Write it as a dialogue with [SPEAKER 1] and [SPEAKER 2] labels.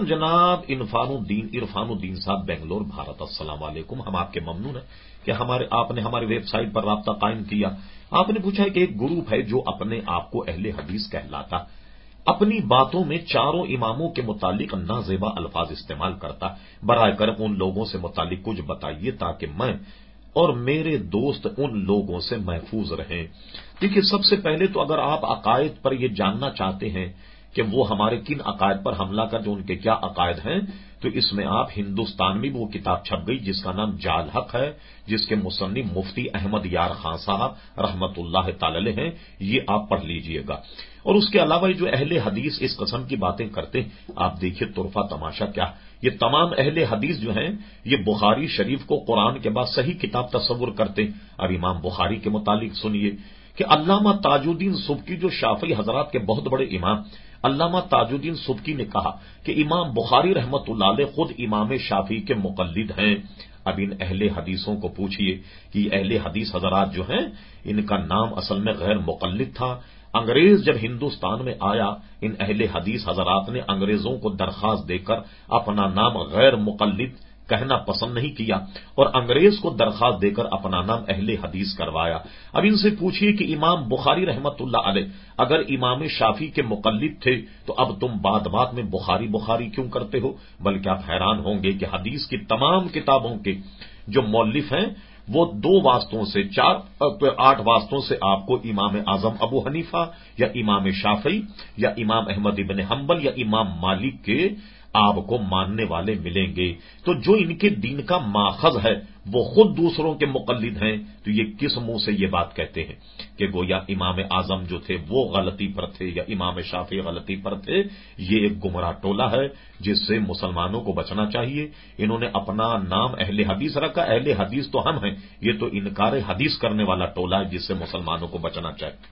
[SPEAKER 1] محترم جناب عرفان الدین صاحب بنگلور بھارت، السلام علیکم. ہم آپ کے ممنون ہیں کہ آپ نے ہماری ویب سائٹ پر رابطہ قائم کیا. آپ نے پوچھا ہے کہ ایک گروپ ہے جو اپنے آپ کو اہل حدیث کہلاتا، اپنی باتوں میں چاروں اماموں کے متعلق نازیبا الفاظ استعمال کرتا. برائے کرم ان لوگوں سے متعلق کچھ بتائیے تاکہ میں اور میرے دوست ان لوگوں سے محفوظ رہیں. دیکھیے، سب سے پہلے تو اگر آپ عقائد پر یہ جاننا چاہتے ہیں کہ وہ ہمارے کن عقائد پر حملہ کر جو ان کے کیا عقائد ہیں، تو اس میں آپ ہندوستان میں وہ کتاب چھپ گئی جس کا نام جال حق ہے، جس کے مصنف مفتی احمد یار خان صاحب رحمت اللہ تعالی ہیں، یہ آپ پڑھ لیجئے گا. اور اس کے علاوہ جو اہل حدیث اس قسم کی باتیں کرتے ہیں، آپ دیکھیے طرفہ تماشا کیا. یہ تمام اہل حدیث جو ہیں یہ بخاری شریف کو قرآن کے بعد صحیح کتاب تصور کرتے. اب امام بخاری کے متعلق سنیے کہ علامہ تاج الدین سبکی جو شافعی حضرات کے بہت بڑے امام، علامہ تاج الدین سبکی نے کہا کہ امام بخاری رحمت اللہ علیہ خود امام شافعی کے مقلد ہیں. اب ان اہل حدیثوں کو پوچھئے کہ اہل حدیث حضرات جو ہیں ان کا نام اصل میں غیر مقلد تھا. انگریز جب ہندوستان میں آیا، ان اہل حدیث حضرات نے انگریزوں کو درخواست دے کر اپنا نام غیر مقلد کہنا پسند نہیں کیا اور انگریز کو درخواست دے کر اپنا نام اہل حدیث کروایا. اب ان سے پوچھئے کہ امام بخاری رحمت اللہ علیہ اگر امام شافعی کے مقلد تھے تو اب تم بات میں بخاری کیوں کرتے ہو؟ بلکہ آپ حیران ہوں گے کہ حدیث کی تمام کتابوں کے جو مؤلف ہیں وہ 2 واسطوں سے 8 واسطوں سے آپ کو امام اعظم ابو حنیفہ یا امام شافعی یا امام احمد ابن حنبل یا امام مالک کے آپ کو ماننے والے ملیں گے. تو جو ان کے دین کا ماخذ ہے وہ خود دوسروں کے مقلد ہیں، تو یہ کس منہ سے یہ بات کہتے ہیں کہ گویا امام اعظم جو تھے وہ غلطی پر تھے یا امام شافعی غلطی پر تھے؟ یہ ایک گمراہ ٹولہ ہے جس سے مسلمانوں کو بچنا چاہیے. انہوں نے اپنا نام اہل حدیث رکھا، اہل حدیث تو ہم ہیں، یہ تو انکار حدیث کرنے والا ٹولہ ہے جس سے مسلمانوں کو بچنا چاہیے.